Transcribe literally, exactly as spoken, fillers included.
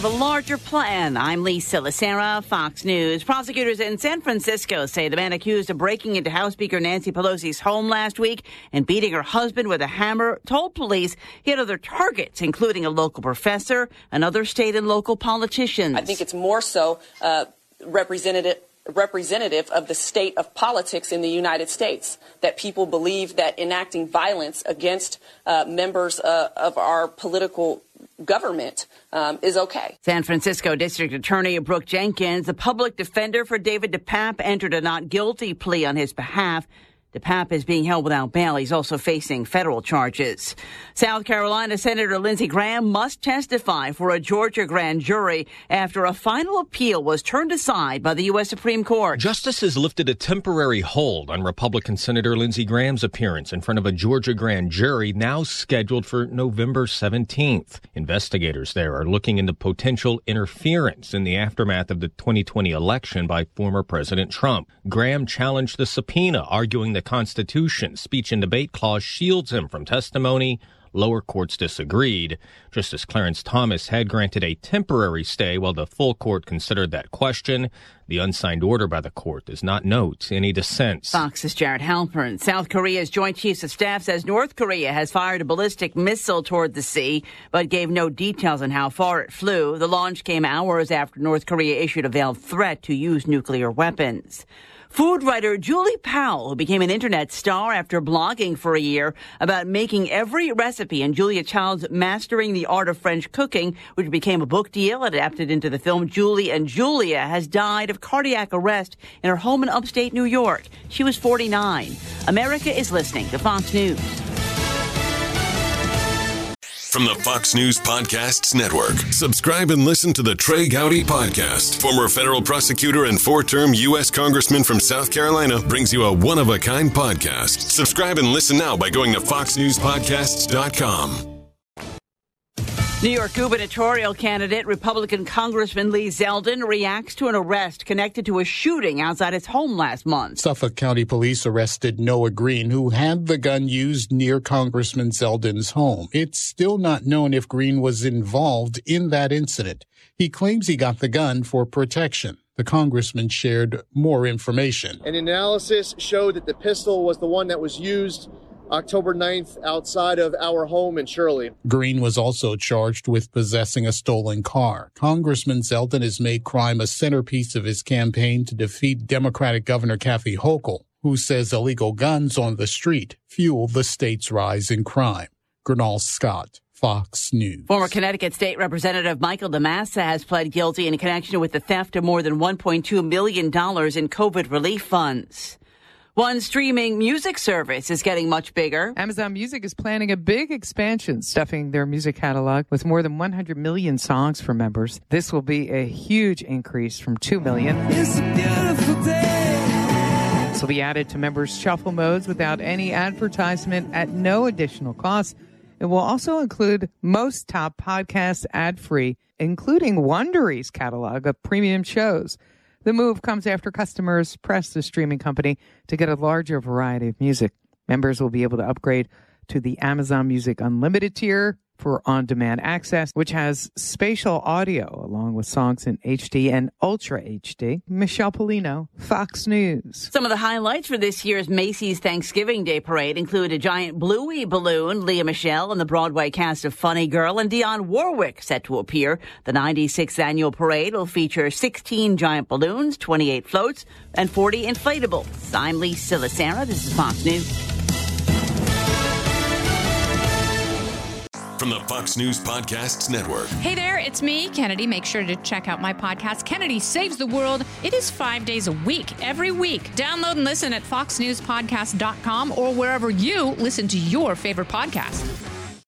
of a larger plan. I'm Lee Silasera, Fox News. Prosecutors in San Francisco say the man accused of breaking into House Speaker Nancy Pelosi's home last week and beating her husband with a hammer told police he had other targets, including a local professor and other state and local politicians. I think it's more so uh, representative representative of the state of politics in the United States, that people believe that enacting violence against uh, members uh, of our political government um, is okay. San Francisco District Attorney Brooke Jenkins, the public defender for David DePape, entered a not guilty plea on his behalf. DePape is being held without bail. He's also facing federal charges. South Carolina Senator Lindsey Graham must testify for a Georgia grand jury after a final appeal was turned aside by the U S Supreme Court. Justices lifted a temporary hold on Republican Senator Lindsey Graham's appearance in front of a Georgia grand jury now scheduled for November seventeenth. Investigators there are looking into potential interference in the aftermath of the twenty twenty election by former President Trump. Graham challenged the subpoena, arguing the Constitution's speech and debate clause shields him from testimony. Lower courts disagreed. Justice Clarence Thomas had granted a temporary stay while the full court considered that question. The unsigned order by the court does not note any dissents. Fox's Jared Halpern. South Korea's Joint Chiefs of Staff says North Korea has fired a ballistic missile toward the sea, but gave no details on how far it flew. The launch came hours after North Korea issued a veiled threat to use nuclear weapons. Food writer Julie Powell, who became an internet star after blogging for a year about making every recipe in Julia Child's Mastering the Art of French Cooking, which became a book deal adapted into the film Julie and Julia, has died of cardiac arrest in her home in upstate New York. She was forty-nine. America is listening to Fox News. From the Fox News Podcasts Network, subscribe and listen to the Trey Gowdy Podcast. Former federal prosecutor and four-term U S Congressman from South Carolina brings you a one-of-a-kind podcast. Subscribe and listen now by going to fox news podcasts dot com. New York gubernatorial candidate Republican Congressman Lee Zeldin reacts to an arrest connected to a shooting outside his home last month. Suffolk County Police arrested Noah Green, who had the gun used near Congressman Zeldin's home. It's still not known if Green was involved in that incident. He claims he got the gun for protection. The congressman shared more information. An analysis showed that the pistol was the one that was used October ninth outside of our home in Shirley. Green was also charged with possessing a stolen car. Congressman Zeldin has made crime a centerpiece of his campaign to defeat Democratic Governor Kathy Hochul, who says illegal guns on the street fuel the state's rise in crime. Gernal Scott, Fox News. Former Connecticut State Representative Michael DeMassa has pled guilty in connection with the theft of more than one point two million dollars in COVID relief funds. One streaming music service is getting much bigger. Amazon Music is planning a big expansion, stuffing their music catalog with more than one hundred million songs for members. This will be a huge increase from two million. It's a beautiful day. This will be added to members' shuffle modes without any advertisement at no additional cost. It will also include most top podcasts ad-free, including Wondery's catalog of premium shows. The move comes after customers pressed the streaming company to get a larger variety of music. Members will be able to upgrade to the Amazon Music Unlimited tier for on-demand access, which has spatial audio along with songs in H D and Ultra H D. Michelle Polino, Fox News. Some of the highlights for this year's Macy's Thanksgiving Day Parade include a giant Bluey balloon, Leah Michele and the Broadway cast of Funny Girl, and Dionne Warwick set to appear. The ninety-sixth annual parade will feature sixteen giant balloons, twenty-eight floats, and forty inflatables. I'm Lee Silasera. This is Fox News. From the Fox News Podcasts Network. Hey there, it's me, Kennedy. Make sure to check out my podcast, Kennedy Saves the World. It is five days a week, every week. Download and listen at fox news podcast dot com or wherever you listen to your favorite podcast.